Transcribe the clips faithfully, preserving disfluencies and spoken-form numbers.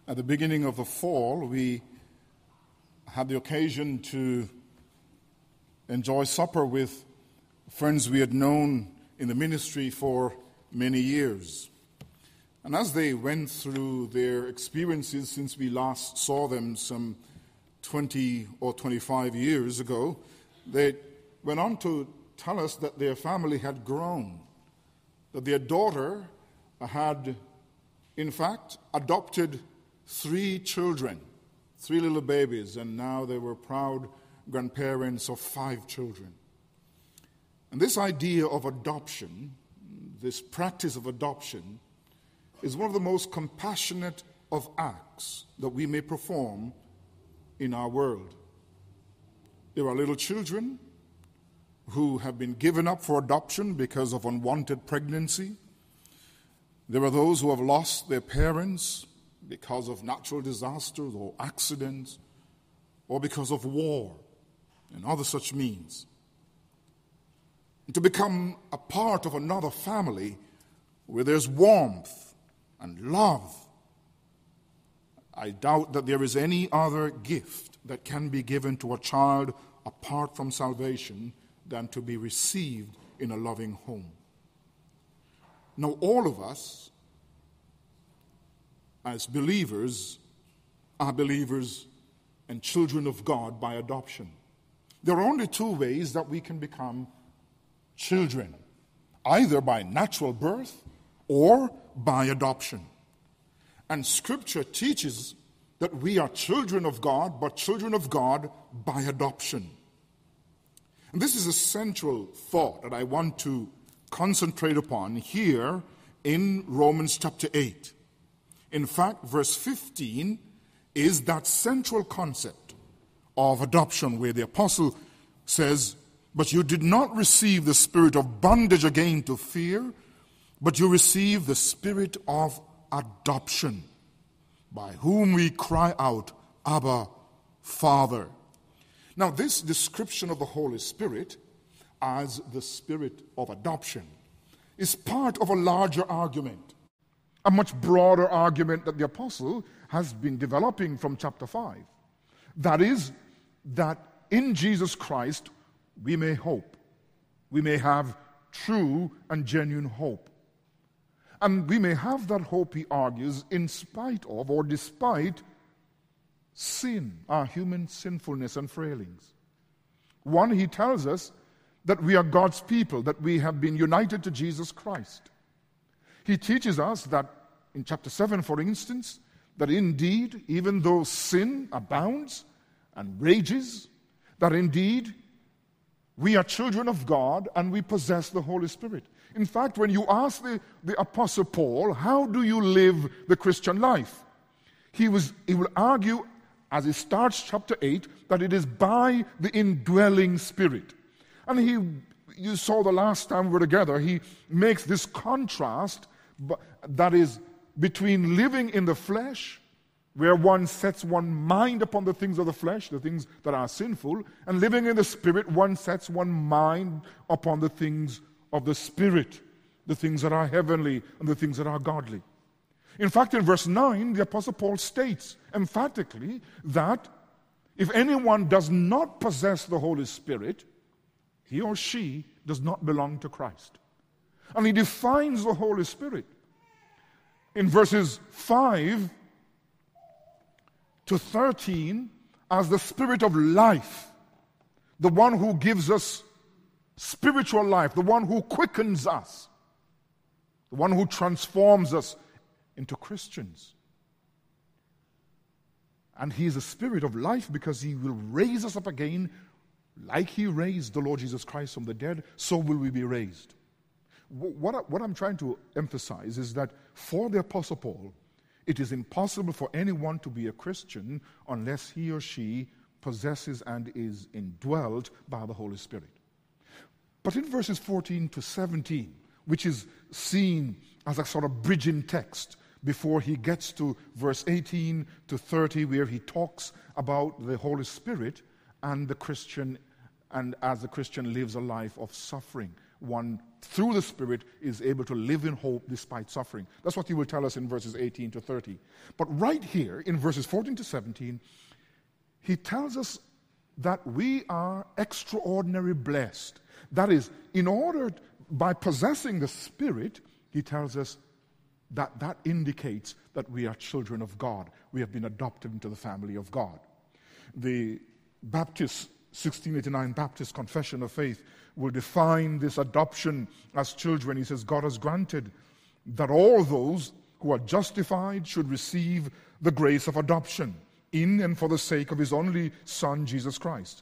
At the beginning of the fall, we had the occasion to enjoy supper with friends we had known in the ministry for many years. And as they went through their experiences since we last saw them some twenty or twenty-five years ago, they went on to tell us that their family had grown, that their daughter had, in fact, adopted three children, three little babies, and now they were proud grandparents of five children. And this idea of adoption, this practice of adoption, is one of the most compassionate of acts that we may perform in our world. There are little children who have been given up for adoption because of unwanted pregnancy. There are those who have lost their parents because of natural disasters or accidents, or because of war and other such means. To become a part of another family where there's warmth and love, I doubt that there is any other gift that can be given to a child apart from salvation than to be received in a loving home. Now, all of us, as believers, are believers and children of God by adoption. There are only two ways that we can become children, either by natural birth or by adoption. And Scripture teaches that we are children of God, but children of God by adoption. And this is a central thought that I want to concentrate upon here in Romans chapter eight. In fact, verse fifteen is that central concept of adoption where the apostle says, "But you did not receive the spirit of bondage again to fear, but you received the spirit of adoption, by whom we cry out, Abba, Father." Now, this description of the Holy Spirit as the spirit of adoption is part of a larger argument, a much broader argument that the apostle has been developing from chapter five. That is, that in Jesus Christ we may hope. We may have true and genuine hope. And we may have that hope, he argues, in spite of or despite sin, our human sinfulness and failings. One, he tells us that we are God's people, that we have been united to Jesus Christ. He teaches us that, in chapter seven, for instance, that indeed, even though sin abounds and rages, that indeed we are children of God and we possess the Holy Spirit. In fact, when you ask the, the Apostle Paul, how do you live the Christian life? He, was, he will argue, as he starts chapter eight, that it is by the indwelling Spirit. And he, you saw the last time we were together, he makes this contrast that is between living in the flesh, where one sets one mind upon the things of the flesh, the things that are sinful, and living in the Spirit, one sets one mind upon the things of the Spirit, the things that are heavenly and the things that are godly. In fact, in verse nine, the Apostle Paul states emphatically that if anyone does not possess the Holy Spirit, he or she does not belong to Christ. And he defines the Holy Spirit in verses five to thirteen as the Spirit of life, the one who gives us spiritual life, the one who quickens us, the one who transforms us into Christians. And he is a Spirit of life because he will raise us up again like he raised the Lord Jesus Christ from the dead, so will we be raised. What, I, what I'm trying to emphasize is that for the Apostle Paul, it is impossible for anyone to be a Christian unless he or she possesses and is indwelt by the Holy Spirit. But in verses fourteen to seventeen, which is seen as a sort of bridging text before he gets to verse eighteen to thirty, where he talks about the Holy Spirit and the Christian, and as the Christian lives a life of suffering, one through the Spirit is able to live in hope despite suffering. That's what he will tell us in verses eighteen to thirty. But right here, in verses fourteen to seventeen, he tells us that we are extraordinarily blessed. That is, in order, by possessing the Spirit, he tells us that that indicates that we are children of God. We have been adopted into the family of God. The Baptist, sixteen eighty-nine Baptist Confession of Faith will define this adoption as children. He says, God has granted that all those who are justified should receive the grace of adoption in and for the sake of his only Son, Jesus Christ.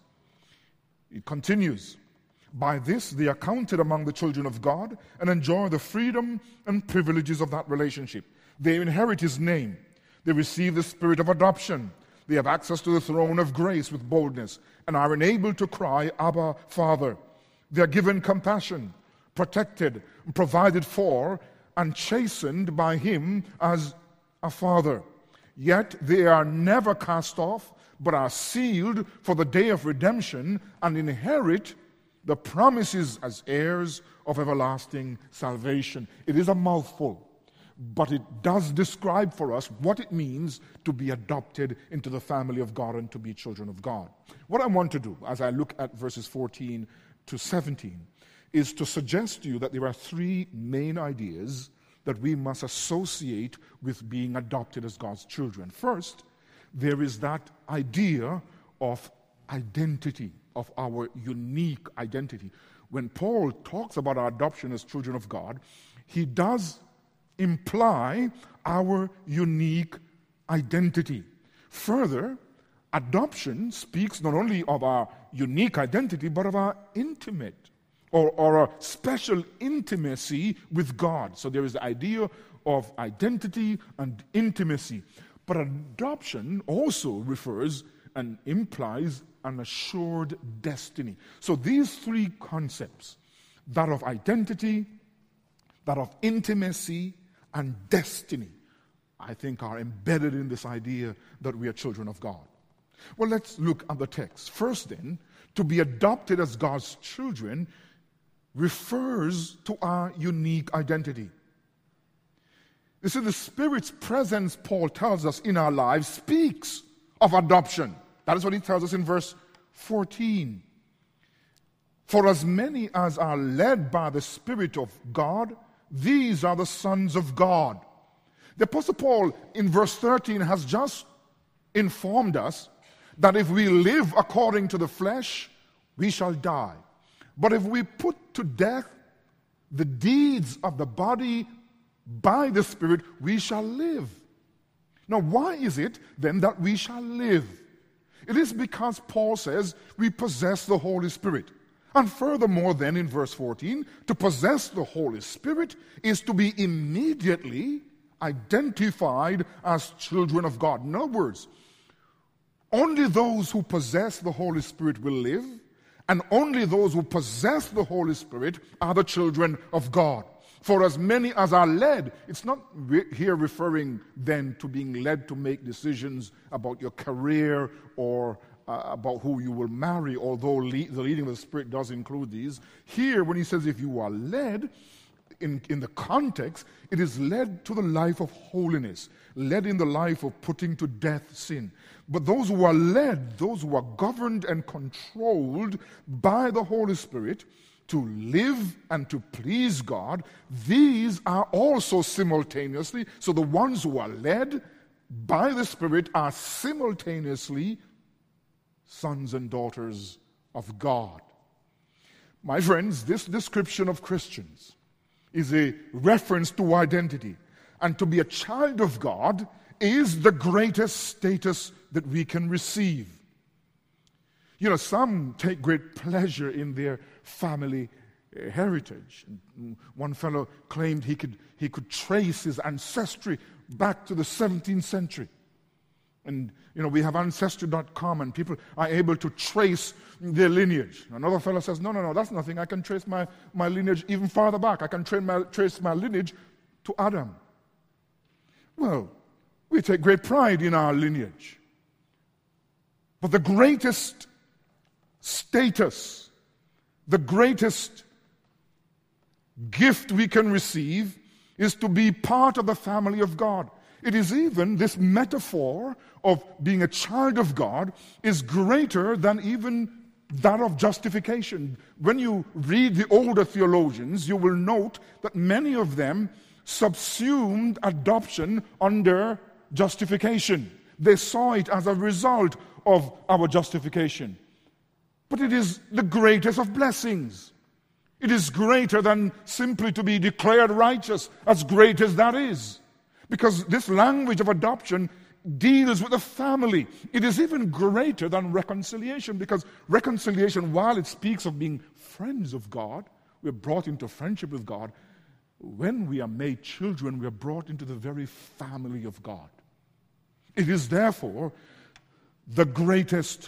It continues, by this they are counted among the children of God and enjoy the freedom and privileges of that relationship. They inherit his name. They receive the spirit of adoption. They have access to the throne of grace with boldness and are enabled to cry, Abba, Father. They are given compassion, protected, provided for, and chastened by him as a father. Yet they are never cast off, but are sealed for the day of redemption and inherit the promises as heirs of everlasting salvation. It is a mouthful, but it does describe for us what it means to be adopted into the family of God and to be children of God. What I want to do, as I look at verses fourteen to seventeen, is to suggest to you that there are three main ideas that we must associate with being adopted as God's children. First, there is that idea of identity, of our unique identity. When Paul talks about our adoption as children of God, he does imply our unique identity. Further, adoption speaks not only of our unique identity, but of our intimate or, or a special intimacy with God. So there is the idea of identity and intimacy. But adoption also refers and implies an assured destiny. So these three concepts, that of identity, that of intimacy, and destiny, I think are embedded in this idea that we are children of God. Well, let's look at the text. First then, to be adopted as God's children refers to our unique identity. You see, the Spirit's presence, Paul tells us, in our lives speaks of adoption. That is what he tells us in verse fourteen. For as many as are led by the Spirit of God, these are the sons of God. The Apostle Paul in verse thirteen has just informed us that if we live according to the flesh, we shall die. But if we put to death the deeds of the body by the Spirit, we shall live. Now, why is it then that we shall live? It is because Paul says we possess the Holy Spirit. And furthermore, then in verse fourteen, to possess the Holy Spirit is to be immediately identified as children of God. In other words, only those who possess the Holy Spirit will live, and only those who possess the Holy Spirit are the children of God. For as many as are led, it's not re- here referring then to being led to make decisions about your career or uh, about who you will marry, although le- the leading of the Spirit does include these. Here, when he says if you are led, in, in the context, it is led to the life of holiness, led in the life of putting to death sin. But those who are led, those who are governed and controlled by the Holy Spirit to live and to please God, these are also simultaneously, so the ones who are led by the Spirit are simultaneously sons and daughters of God. My friends, this description of Christians is a reference to identity. And to be a child of God is the greatest status that we can receive. You know, some take great pleasure in their family uh, heritage. One fellow claimed he could he could trace his ancestry back to the seventeenth century. And, you know, we have Ancestry dot com and people are able to trace their lineage. Another fellow says, no, no, no, that's nothing. I can trace my, my lineage even farther back. I can trace my, trace my lineage to Adam. Well, we take great pride in our lineage. But the greatest status, the greatest gift we can receive is to be part of the family of God. It is even, this metaphor of being a child of God is greater than even that of justification. When you read the older theologians, you will note that many of them subsumed adoption under justification. They saw it as a result of our justification. But it is the greatest of blessings. It is greater than simply to be declared righteous, as great as that is. Because this language of adoption deals with the family. It is even greater than reconciliation, because reconciliation, while it speaks of being friends of God, we're brought into friendship with God. When we are made children, we are brought into the very family of God. It is therefore the greatest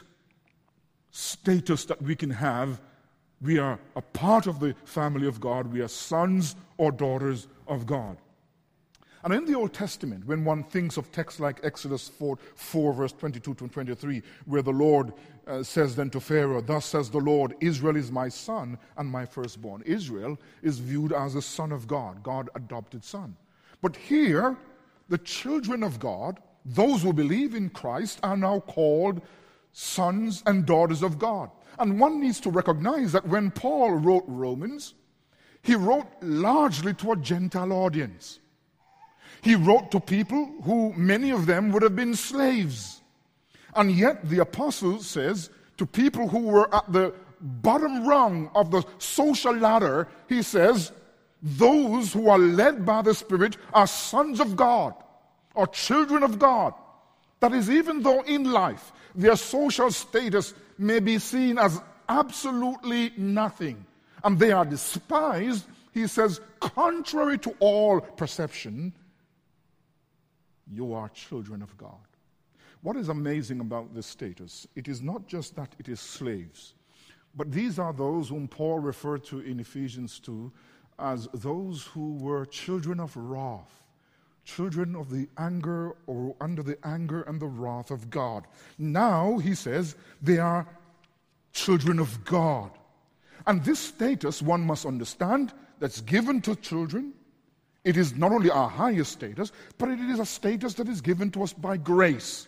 status that we can have. We are a part of the family of God. We are sons or daughters of God. And in the Old Testament, when one thinks of texts like Exodus four, four verse twenty-two to twenty-three, where the Lord uh, says then to Pharaoh, "Thus says the Lord, Israel is my son and my firstborn." Israel is viewed as a son of God, God adopted son. But here, the children of God, those who believe in Christ, are now called sons and daughters of God. And one needs to recognize that when Paul wrote Romans, he wrote largely to a Gentile audience. He wrote to people who, many of them, would have been slaves. And yet the apostle says to people who were at the bottom rung of the social ladder, he says, those who are led by the Spirit are sons of God, or children of God. That is, even though in life their social status may be seen as absolutely nothing, and they are despised, he says, contrary to all perception, you are children of God. What is amazing about this status? It is not just that it is slaves, but these are those whom Paul referred to in Ephesians two as those who were children of wrath, children of the anger or under the anger and the wrath of God. Now, he says, they are children of God. And this status, one must understand, that's given to children. It is not only our highest status, but it is a status that is given to us by grace.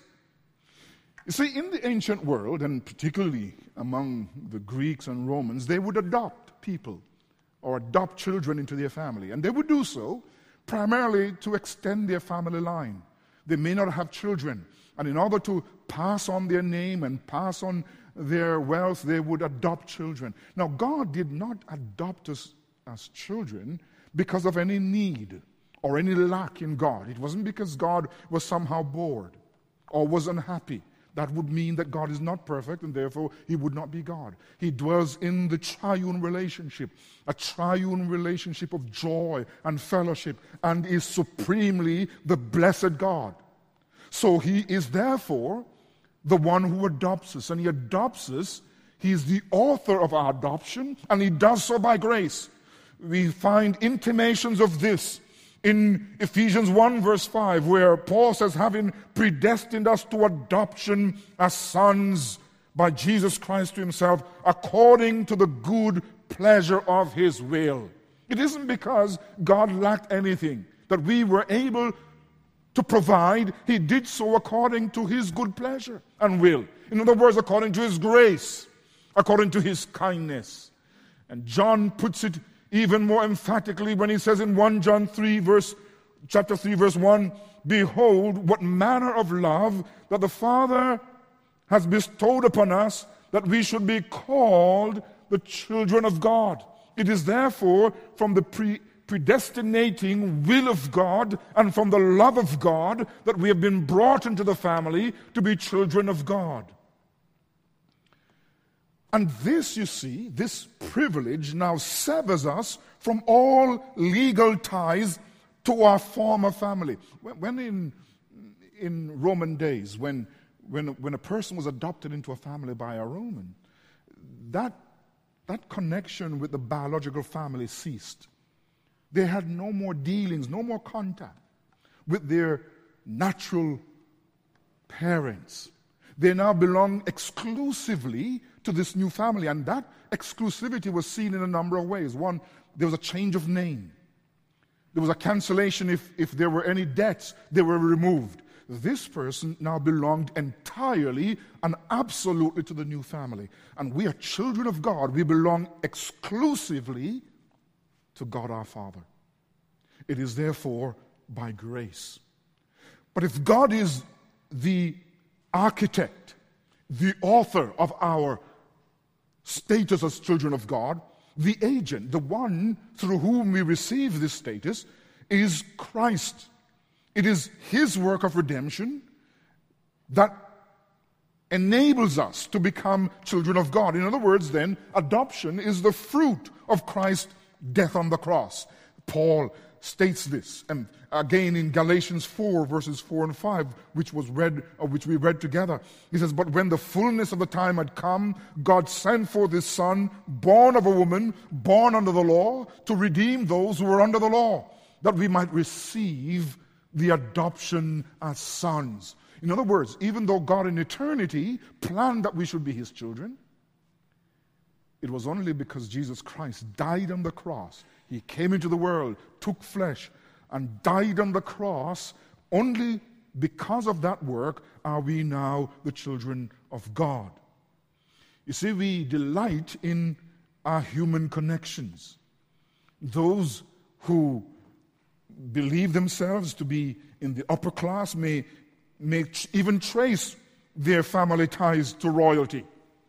You see, in the ancient world, and particularly among the Greeks and Romans, they would adopt people or adopt children into their family. And they would do so primarily to extend their family line. They may not have children, and in order to pass on their name and pass on their wealth, they would adopt children. Now, God did not adopt us as children because of any need or any lack in God. It wasn't because God was somehow bored or was unhappy. That would mean that God is not perfect, and therefore he would not be God. He dwells in the triune relationship, a triune relationship of joy and fellowship, and is supremely the blessed God. So he is therefore the one who adopts us, and he adopts us. He is the author of our adoption, and he does so by grace. We find intimations of this in Ephesians one verse five, where Paul says, having predestined us to adoption as sons by Jesus Christ to himself, according to the good pleasure of his will. It isn't because God lacked anything that we were able to provide. He did so according to his good pleasure and will. In other words, according to his grace, according to his kindness. And John puts it even more emphatically when he says in First John three, verse, chapter three, verse one, "Behold, what manner of love that the Father has bestowed upon us, that we should be called the children of God." It is therefore from the pre- predestinating will of God and from the love of God that we have been brought into the family to be children of God. And this, you see, this privilege now severs us from all legal ties to our former family. When in, in Roman days, when, when, when a person was adopted into a family by a Roman, that, that connection with the biological family ceased. They had no more dealings, no more contact with their natural parents. They now belong exclusively to this new family, and that exclusivity was seen in a number of ways. One there was a change of name. There was a cancellation if, if there were any debts, they were removed. This person now belonged entirely and absolutely to the new family. And we are children of God. We belong exclusively to God our Father. It is therefore by grace. But if God is the architect, the author of our status as children of God, the agent, the one through whom we receive this status, is Christ. It is His work of redemption that enables us to become children of God. In other words, then, adoption is the fruit of Christ's death on the cross. Paul states this, and again in Galatians four, verses four and five, which was read, or which we read together. He says, "But when the fullness of the time had come, God sent forth His Son, born of a woman, born under the law, to redeem those who were under the law, that we might receive the adoption as sons." In other words, even though God in eternity planned that we should be His children, it was only because Jesus Christ died on the cross. He came into the world, took flesh, and died on the cross. Only because of that work are we now the children of God. You see, we delight in our human connections. Those who believe themselves to be in the upper class may, may even trace their family ties to royalty.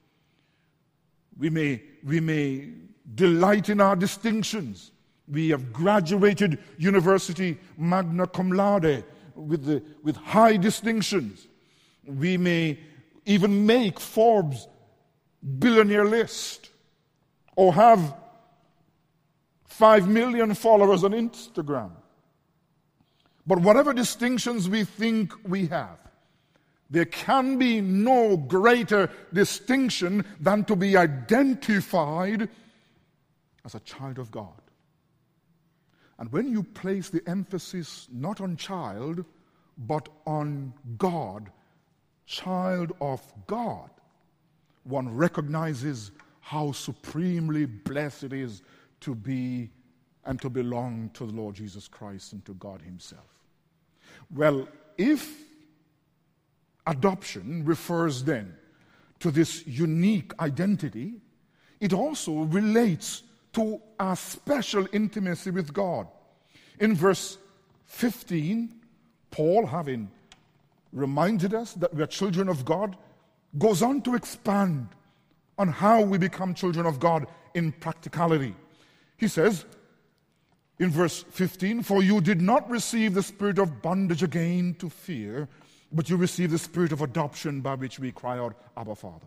We may, we may delight in our distinctions. We have graduated university magna cum laude with, the, with high distinctions. We may even make Forbes billionaire list or have five million followers on Instagram. But whatever distinctions we think we have, there can be no greater distinction than to be identified as a child of God. And when you place the emphasis not on child, but on God, child of God, one recognizes how supremely blessed it is to be and to belong to the Lord Jesus Christ and to God Himself. Well, if adoption refers then to this unique identity, it also relates to our special intimacy with God. In verse fifteen, Paul, having reminded us that we are children of God, goes on to expand on how we become children of God in practicality. He says in verse fifteen, "For you did not receive the spirit of bondage again to fear, but you received the spirit of adoption by which we cry out, Abba, Father."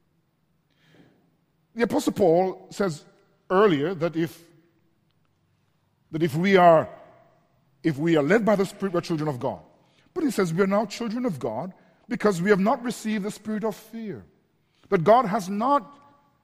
The Apostle Paul says earlier that if that if we are if we are led by the Spirit, we're children of God. But he says we are now children of God because we have not received the spirit of fear. That God has not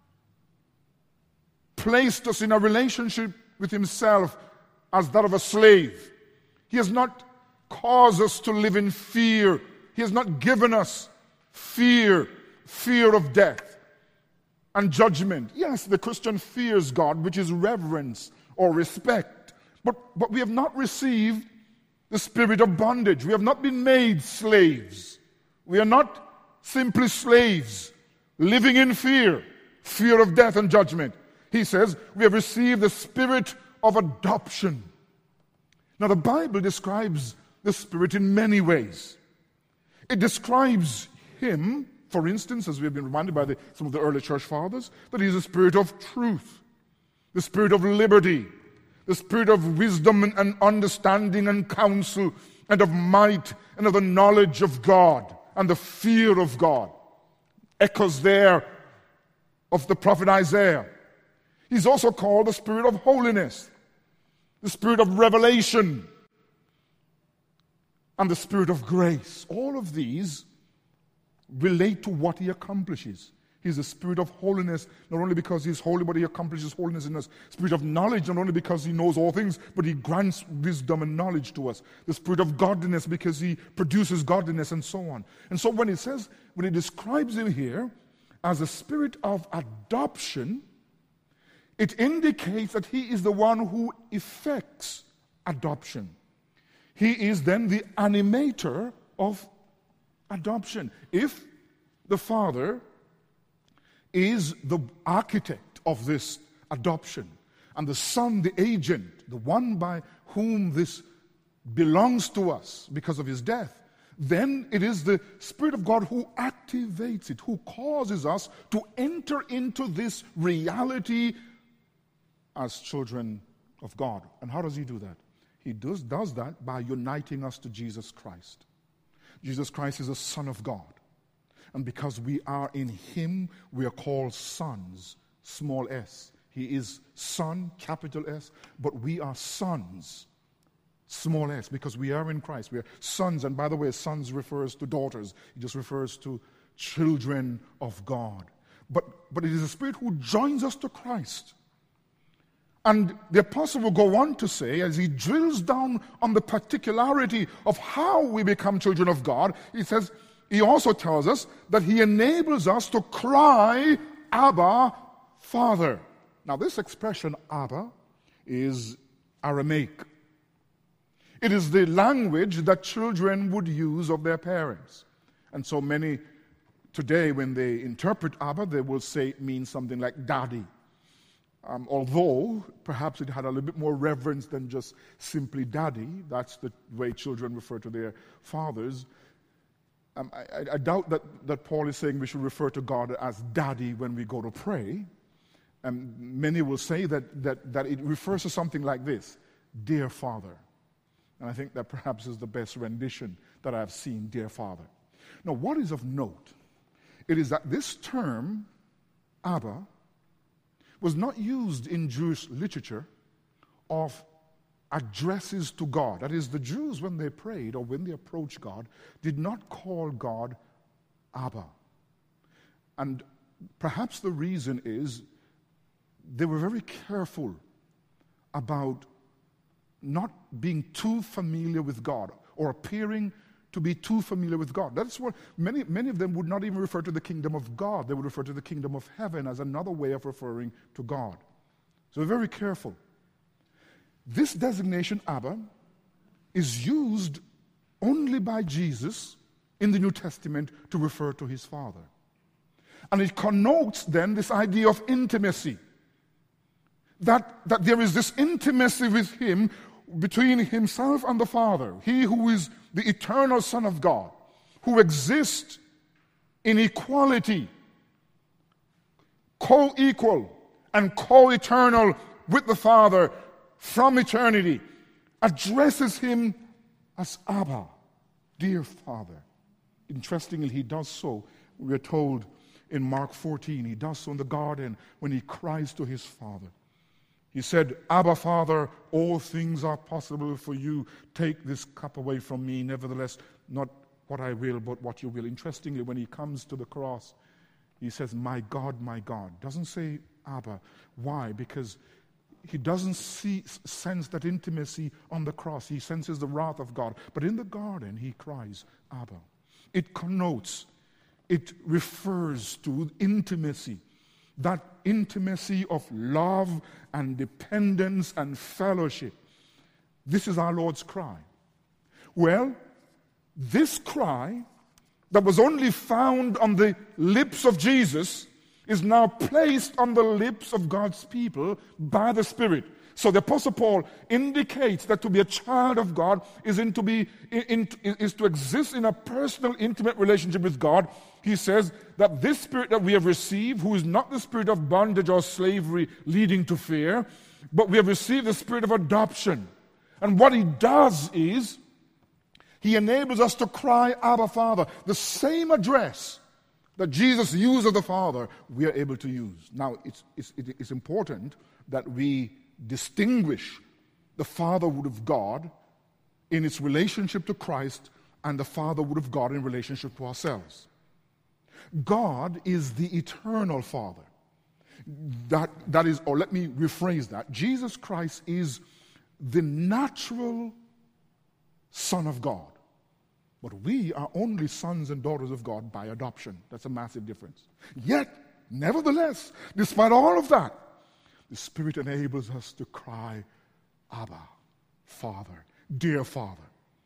placed us in a relationship with Himself as that of a slave. He has not caused us to live in fear. He has not given us fear, fear of death and judgment. Yes, the Christian fears God, which is reverence or respect. But, but we have not received the spirit of bondage. We have not been made slaves. We are not simply slaves living in fear, fear of death and judgment. He says we have received the spirit of adoption. Now the Bible describes the Spirit in many ways. It describes Him, for instance, as we have been reminded by the, some of the early church fathers, that He is a spirit of truth, the spirit of liberty, the spirit of wisdom and, and understanding and counsel and of might and of the knowledge of God and the fear of God. Echoes there of the prophet Isaiah. He's also called the spirit of holiness, the spirit of revelation, and the spirit of grace. All of these relate to what He accomplishes. He's a spirit of holiness, not only because He's holy, but He accomplishes holiness in us. Spirit of knowledge, not only because He knows all things, but He grants wisdom and knowledge to us. The spirit of godliness, because He produces godliness, and so on. And so when it says, when it describes Him here as a spirit of adoption, it indicates that he is the one who effects adoption. He is then the animator of adoption. If the Father is the architect of this adoption, and the Son the agent, the one by whom this belongs to us because of his death, then it is the Spirit of God who activates it, who causes us to enter into this reality as children of God. And how does he do that? He does, does that by uniting us to Jesus Christ. Jesus Christ is a Son of God. And because we are in him, we are called sons, small s. He is Son, capital S, but we are sons, small s, because we are in Christ. We are sons, and by the way, sons refers to daughters. It just refers to children of God. But, but it is the Spirit who joins us to Christ. And the apostle will go on to say, as he drills down on the particularity of how we become children of God, he says, he also tells us that he enables us to cry, Abba, Father. Now this expression, Abba, is Aramaic. It is the language that children would use of their parents. And so many today, when they interpret Abba, they will say it means something like daddy. Um, although perhaps it had a little bit more reverence than just simply daddy. That's the way children refer to their fathers. Um, I, I doubt that, that Paul is saying we should refer to God as daddy when we go to pray. And many will say that, that, that it refers to something like this, dear Father. And I think that perhaps is the best rendition that I've seen, dear Father. Now, what is of note? It is that this term, Abba, was not used in Jewish literature of addresses to God. That is, the Jews, when they prayed or when they approached God, did not call God Abba. And perhaps the reason is they were very careful about not being too familiar with God or appearing to be too familiar with God. That's what many, many of them would not even refer to the kingdom of God. They would refer to the kingdom of heaven as another way of referring to God. So they're very careful. This designation, Abba, is used only by Jesus in the New Testament to refer to his Father. And it connotes then this idea of intimacy. That, that there is this intimacy with him, between himself and the Father. He who is the eternal Son of God, who exists in equality, co-equal and co-eternal with the Father from eternity, addresses him as Abba, dear Father. Interestingly, he does so, we are told in Mark fourteen, he does so in the garden when he cries to his Father. He said, Abba, Father, all things are possible for you. Take this cup away from me. Nevertheless, not what I will, but what you will. Interestingly, when he comes to the cross, he says, my God, my God. Doesn't say Abba. Why? Because he doesn't see, sense that intimacy on the cross. He senses the wrath of God. But in the garden, he cries, Abba. It connotes, it refers to intimacy. That intimacy of love and dependence and fellowship. This is our Lord's cry. Well, this cry that was only found on the lips of Jesus is now placed on the lips of God's people by the Spirit. So the Apostle Paul indicates that to be a child of God is, in to, be, in, in, is to exist in a personal, intimate relationship with God. He says that this Spirit that we have received, who is not the spirit of bondage or slavery leading to fear, but we have received the Spirit of adoption. And what he does is, he enables us to cry, Abba, Father. The same address that Jesus used of the Father, we are able to use. Now, it's, it's, it's important that we distinguish the fatherhood of God in its relationship to Christ and the fatherhood of God in relationship to ourselves. God is the eternal Father. That, that is, or let me rephrase that. Jesus Christ is the natural Son of God. But we are only sons and daughters of God by adoption. That's a massive difference. Yet, nevertheless, despite all of that, the Spirit enables us to cry, Abba, Father, dear Father.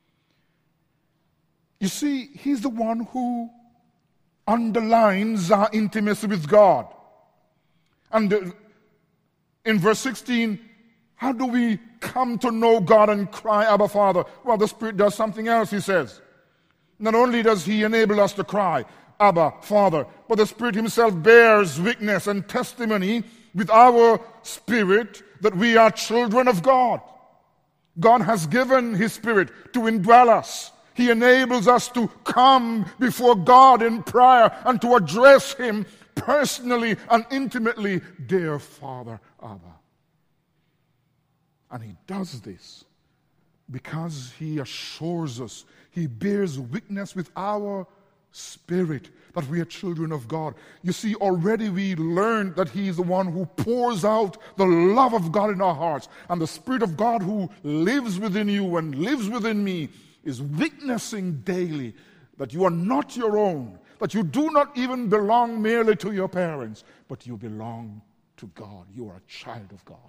You see, He's the one who underlines our intimacy with God. And in verse sixteen, how do we come to know God and cry, Abba, Father? Well, the Spirit does something else, he says. Not only does He enable us to cry, Abba, Father, but the Spirit Himself bears witness and testimony with our spirit that we are children of God. God has given His Spirit to indwell us. He enables us to come before God in prayer and to address Him personally and intimately, dear Father, Abba. And He does this because He assures us, He bears witness with our spirit that we are children of God. You see, already we learned that He is the one who pours out the love of God in our hearts. And the Spirit of God who lives within you and lives within me is witnessing daily that you are not your own, that you do not even belong merely to your parents, but you belong to God. You are a child of God.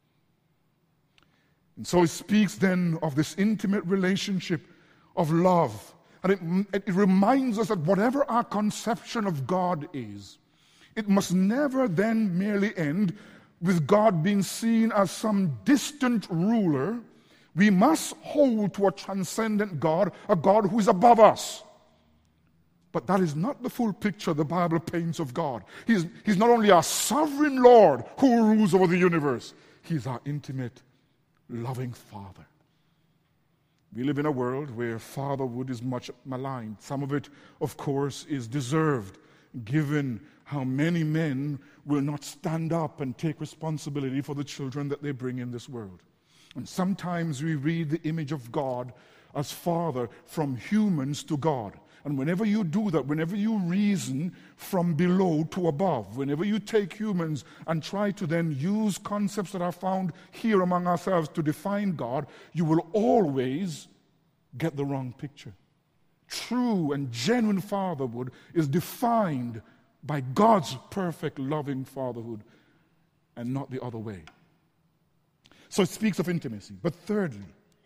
And so it speaks then of this intimate relationship of love. And it, it reminds us that whatever our conception of God is, it must never then merely end with God being seen as some distant ruler. We must hold to a transcendent God, a God who is above us. But that is not the full picture the Bible paints of God. He's, he's not only our sovereign Lord who rules over the universe, He's our intimate, loving Father. We live in a world where fatherhood is much maligned. Some of it, of course, is deserved, given how many men will not stand up and take responsibility for the children that they bring in this world. And sometimes we read the image of God as Father from humans to God. And whenever you do that, whenever you reason from below to above, whenever you take humans and try to then use concepts that are found here among ourselves to define God, you will always get the wrong picture. True and genuine fatherhood is defined by God's perfect, loving fatherhood and not the other way. So it speaks of intimacy. But thirdly,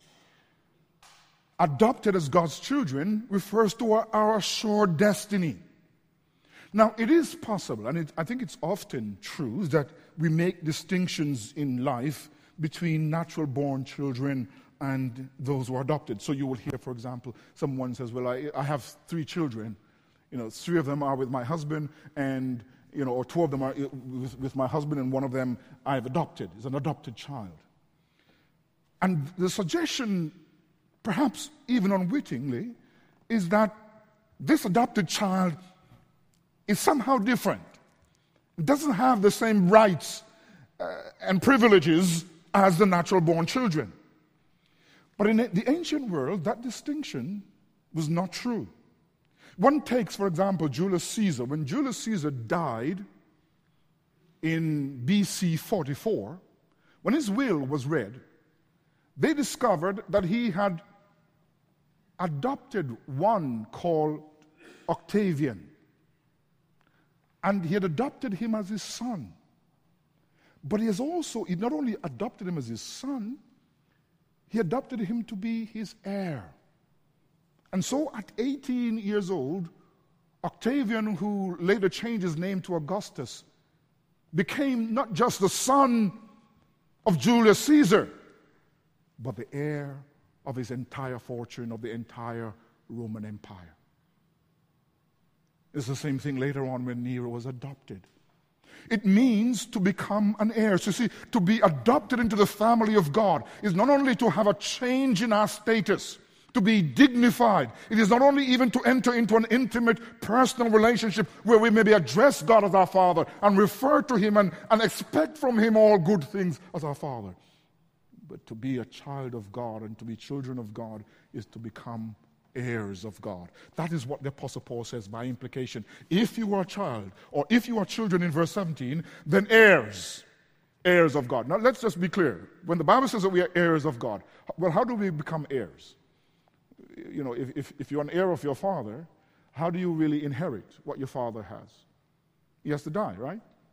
adopted as God's children refers to our, our assured destiny. Now, it is possible, and it, I think it's often true, that we make distinctions in life between natural-born children and those who are adopted. So you will hear, for example, someone says, well, I, I have three children. You know, three of them are with my husband, and, you know, or two of them are with, with my husband, and one of them I've adopted. It's an adopted child. And the suggestion, perhaps even unwittingly, is that this adopted child is somehow different. It doesn't have the same rights uh, and privileges as the natural-born children. But in the ancient world, that distinction was not true. One takes, for example, Julius Caesar. When Julius Caesar died in B C forty-four, when his will was read, they discovered that he had adopted one called Octavian. And he had adopted him as his son. But he has also, he not only adopted him as his son, he adopted him to be his heir. And so at eighteen years old, Octavian, who later changed his name to Augustus, became not just the son of Julius Caesar, but the heir of his entire fortune, of the entire Roman Empire. It's the same thing later on when Nero was adopted. It means to become an heir. So you see, to be adopted into the family of God is not only to have a change in our status, to be dignified. It is not only even to enter into an intimate, personal relationship where we maybe address God as our Father and refer to Him and, and expect from Him all good things as our Father. But to be a child of God and to be children of God is to become heirs of God. That is what the Apostle Paul says by implication. If you are a child, or if you are children in verse seventeen, then heirs. Heirs of God. Now let's just be clear. When the Bible says that we are heirs of God, well, how do we become heirs? You know, if, if, if you're an heir of your father, how do you really inherit what your father has? He has to die, right?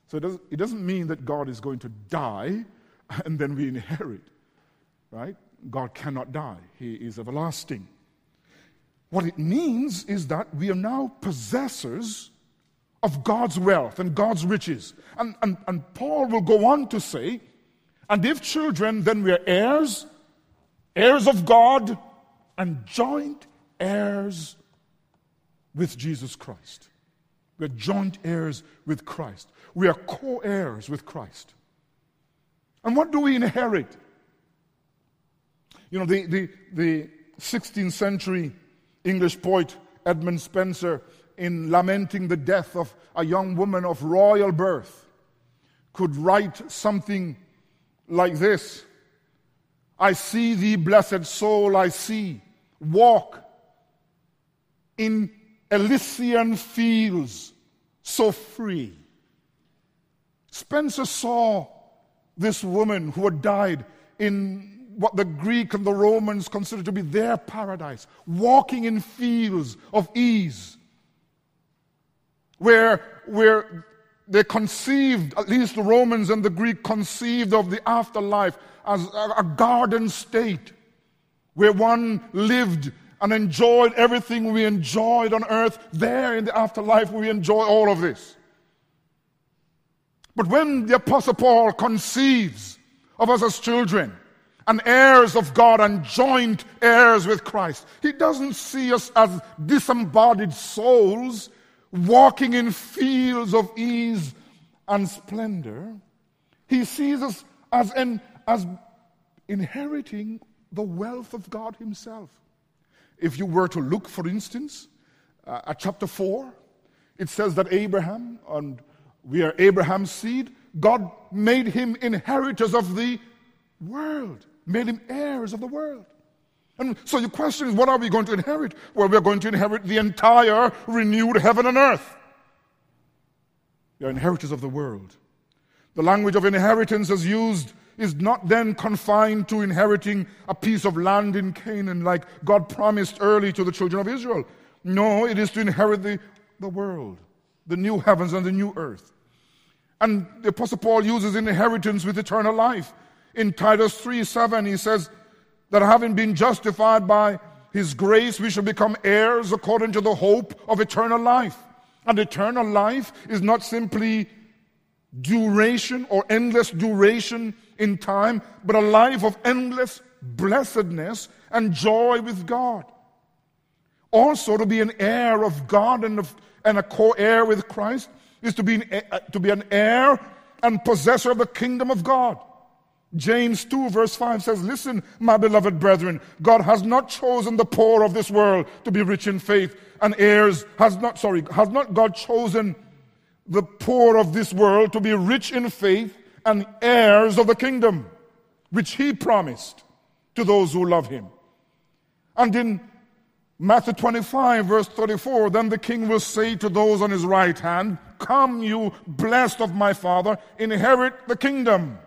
So it doesn't, it doesn't mean that God is going to die and then we inherit, right? God cannot die. He is everlasting. What it means is that we are now possessors of God's wealth and God's riches. And, and, and Paul will go on to say, and if children, then we are heirs, heirs of God, and joint heirs with Jesus Christ. We're joint heirs with Christ. We are co-heirs with Christ. And what do we inherit? You know, the, the, the sixteenth century English poet Edmund Spenser, in lamenting the death of a young woman of royal birth, could write something like this: I see thee, blessed soul, I see, walk in Elysian fields so free. Spenser saw this woman who had died in what the Greek and the Romans considered to be their paradise, walking in fields of ease, where, where they conceived, at least the Romans and the Greek conceived of the afterlife as a, a garden state, where one lived and enjoyed everything we enjoyed on earth. There in the afterlife we enjoy all of this. But when the Apostle Paul conceives of us as children, and heirs of God and joint heirs with Christ, he doesn't see us as disembodied souls walking in fields of ease and splendor. He sees us as, in, as inheriting the wealth of God himself. If you were to look, for instance, uh, at chapter four, it says that Abraham, and we are Abraham's seed, God made him inheritors of the world, made him heirs of the world. And so your question is, what are we going to inherit? Well, we're going to inherit the entire renewed heaven and earth. We are inheritors of the world. The language of inheritance as used is not then confined to inheriting a piece of land in Canaan like God promised early to the children of Israel. No, it is to inherit the, the world, the new heavens and the new earth. And the Apostle Paul uses inheritance with eternal life. In Titus three seven, he says that having been justified by his grace, we shall become heirs according to the hope of eternal life. And eternal life is not simply duration or endless duration in time, but a life of endless blessedness and joy with God. Also, to be an heir of God and, of, and a co-heir with Christ is to be, an, to be an heir and possessor of the kingdom of God. James two verse five says, listen, my beloved brethren, God has not chosen the poor of this world to be rich in faith and heirs, has not, sorry, has not God chosen the poor of this world to be rich in faith and heirs of the kingdom, which he promised to those who love him. And in Matthew twenty-five verse thirty-four, then the king will say to those on his right hand, come you blessed of my Father, inherit the kingdom.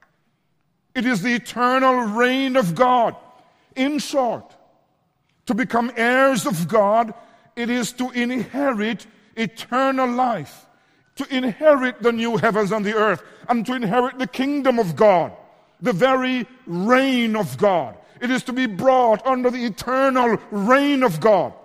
It is the eternal reign of God. In short, to become heirs of God, it is to inherit eternal life, to inherit the new heavens and the earth, and to inherit the kingdom of God, the very reign of God. It is to be brought under the eternal reign of God.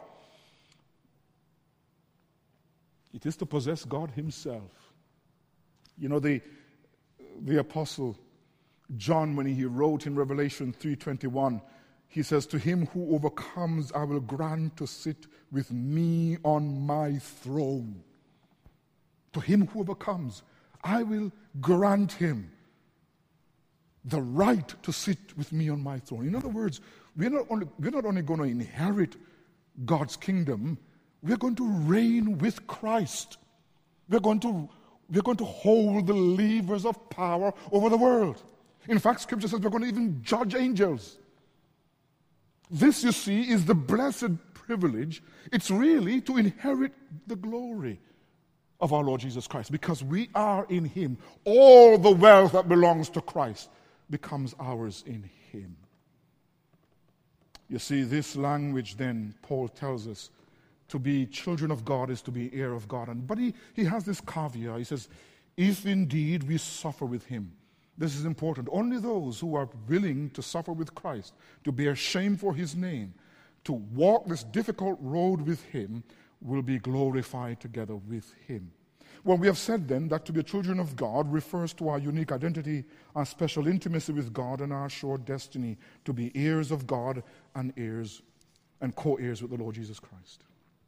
It is to possess God himself. You know, the, the apostle John, when he wrote in Revelation three twenty-one, he says, to him who overcomes, I will grant to sit with me on my throne. To him who overcomes, I will grant him the right to sit with me on my throne. In other words, we're not only, we're not only going to inherit God's kingdom, we're going to reign with Christ. We're going to, we're going to hold the levers of power over the world. In fact, Scripture says we're going to even judge angels. This, you see, is the blessed privilege. It's really to inherit the glory of our Lord Jesus Christ, because we are in him. All the wealth that belongs to Christ becomes ours in him. You see, this language then, Paul tells us, to be children of God is to be heir of God. And but he, he has this caveat. He says, if indeed we suffer with him. This is important. Only those who are willing to suffer with Christ, to bear shame for his name, to walk this difficult road with him, will be glorified together with him. Well, we have said then that to be children of God refers to our unique identity, our special intimacy with God, and our sure destiny to be heirs of God and heirs and co-heirs with the Lord Jesus Christ.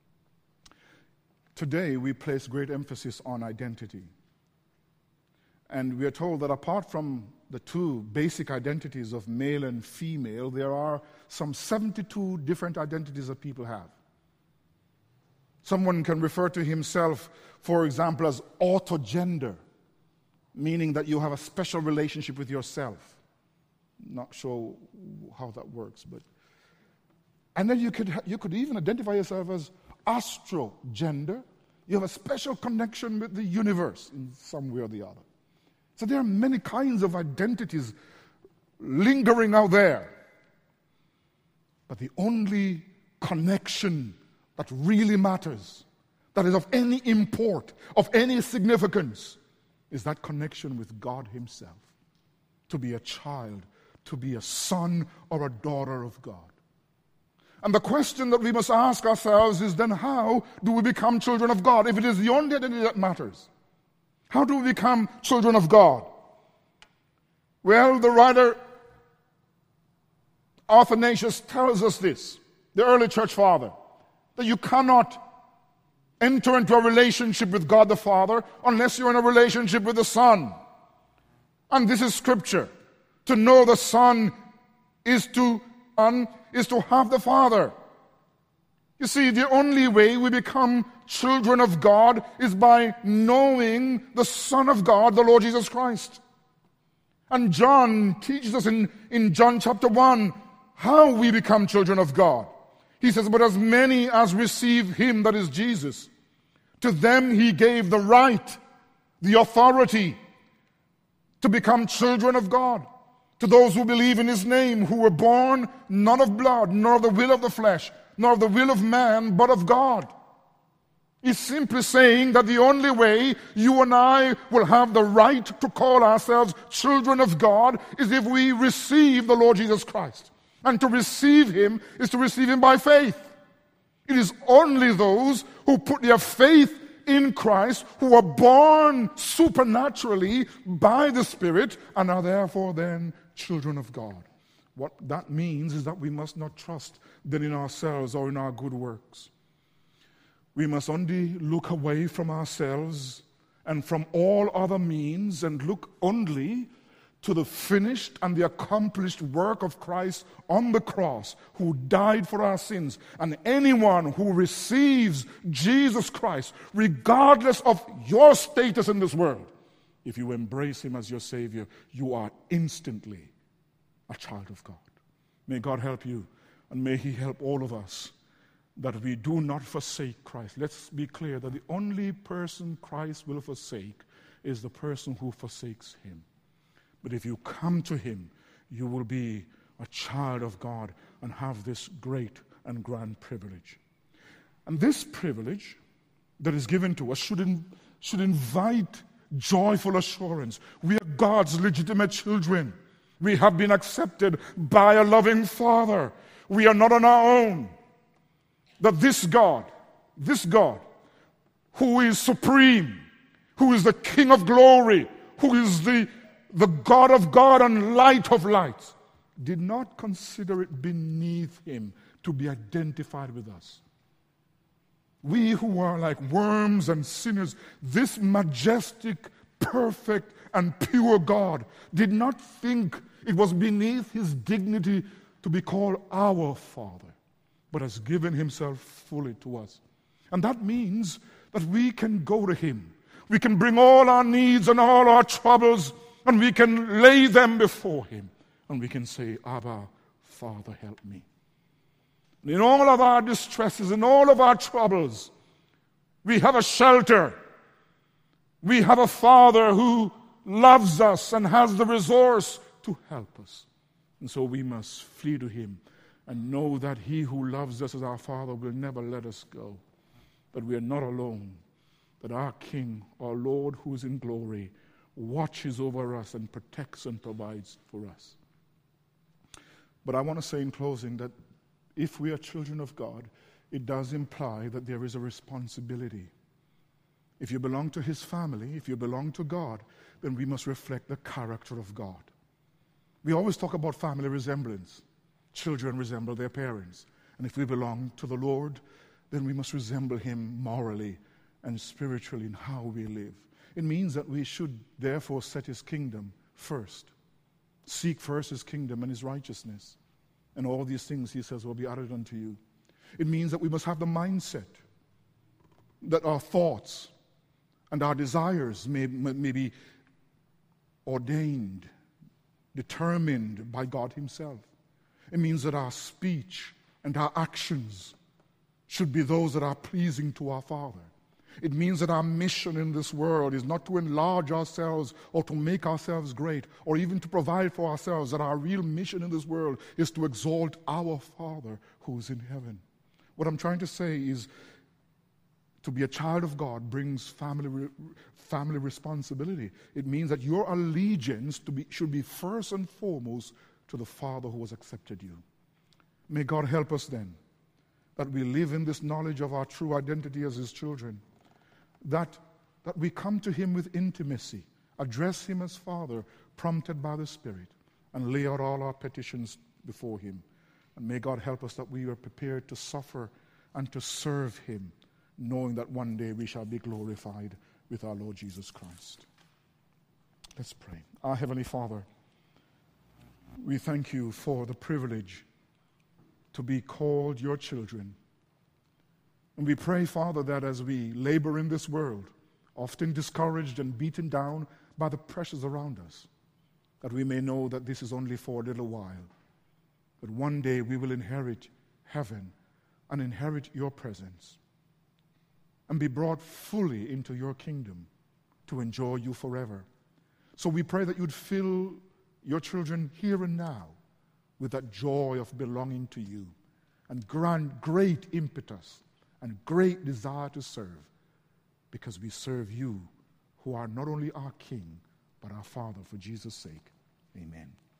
Today, we place great emphasis on identity. And we are told that apart from the two basic identities of male and female, there are some seventy-two different identities that people have. Someone can refer to himself, for example, as autogender, meaning that you have a special relationship with yourself. Not sure how that works, but... And then you could, you could even identify yourself as astrogender. You have a special connection with the universe in some way or the other. So there are many kinds of identities lingering out there. But the only connection that really matters, that is of any import, of any significance, is that connection with God himself. To be a child, to be a son or a daughter of God. And the question that we must ask ourselves is then, how do we become children of God? If it is the only identity that matters, how do we become children of God? Well, the writer Athanasius tells us this, the early church father, that you cannot enter into a relationship with God the Father unless you're in a relationship with the Son. And this is Scripture. To know the Son is to, um, is to have the Father. You see, the only way we become children of God is by knowing the Son of God, the Lord Jesus Christ. And John teaches us in, in John chapter one how we become children of God. He says, but as many as receive him, that is Jesus, to them he gave the right, the authority to become children of God. To those who believe in his name, who were born not of blood, nor of the will of the flesh, nor of the will of man, but of God. He's simply saying that the only way you and I will have the right to call ourselves children of God is if we receive the Lord Jesus Christ. And to receive him is to receive him by faith. It is only those who put their faith in Christ, who are born supernaturally by the Spirit, and are therefore then children of God. What that means is that we must not trust then in ourselves or in our good works. We must only look away from ourselves and from all other means and look only to the finished and the accomplished work of Christ on the cross, who died for our sins. And anyone who receives Jesus Christ, regardless of your status in this world, if you embrace him as your Savior, you are instantly a child of God. May God help you, and may he help all of us, that we do not forsake Christ. Let's be clear that the only person Christ will forsake is the person who forsakes him. But if you come to him, you will be a child of God and have this great and grand privilege. And this privilege that is given to us should, in, should invite joyful assurance. We are God's legitimate children. We have been accepted by a loving Father. We are not on our own. That this God, this God, who is supreme, who is the King of glory, who is the the God of God and light of lights, did not consider it beneath him to be identified with us. We who are like worms and sinners, this majestic, perfect, and pure God did not think it was beneath his dignity to be called our Father, but has given himself fully to us. And that means that we can go to him. We can bring all our needs and all our troubles, and we can lay them before him. And we can say, Abba, Father, help me. And in all of our distresses, in all of our troubles, we have a shelter. We have a Father who loves us and has the resource to help us. And so we must flee to him and know that he who loves us as our Father will never let us go. That we are not alone. that our King, our Lord who is in glory, watches over us and protects and provides for us. But I want to say in closing that if we are children of God, it does imply that there is a responsibility. If you belong to His family, if you belong to God, then we must reflect the character of God. We always talk about family resemblance. Children resemble their parents. And if we belong to the Lord, then we must resemble Him morally and spiritually in how we live. It means that we should therefore set His kingdom first. Seek first His kingdom and His righteousness. And all these things, He says, will be added unto you. It means that we must have the mindset that our thoughts and our desires may, may be ordained, determined by God Himself. It means that our speech and our actions should be those that are pleasing to our Father. It means that our mission in this world is not to enlarge ourselves or to make ourselves great or even to provide for ourselves, that our real mission in this world is to exalt our Father who is in heaven. What I'm trying to say is to be a child of God brings family re- family responsibility. It means that your allegiance to be, should be first and foremost to the Father who has accepted you. May God help us then, that we live in this knowledge of our true identity as His children, that, that we come to Him with intimacy, address Him as Father, prompted by the Spirit, and lay out all our petitions before Him. And may God help us that we are prepared to suffer and to serve Him, knowing that one day we shall be glorified with our Lord Jesus Christ. Let's pray. Our Heavenly Father, we thank You for the privilege to be called Your children. And we pray, Father, that as we labor in this world, often discouraged and beaten down by the pressures around us, that we may know that this is only for a little while, that one day we will inherit heaven and inherit Your presence and be brought fully into Your kingdom to enjoy You forever. So we pray that You'd fill Your children here and now with that joy of belonging to You and grant great impetus and great desire to serve, because we serve You, who are not only our King, but our Father, for Jesus' sake. Amen.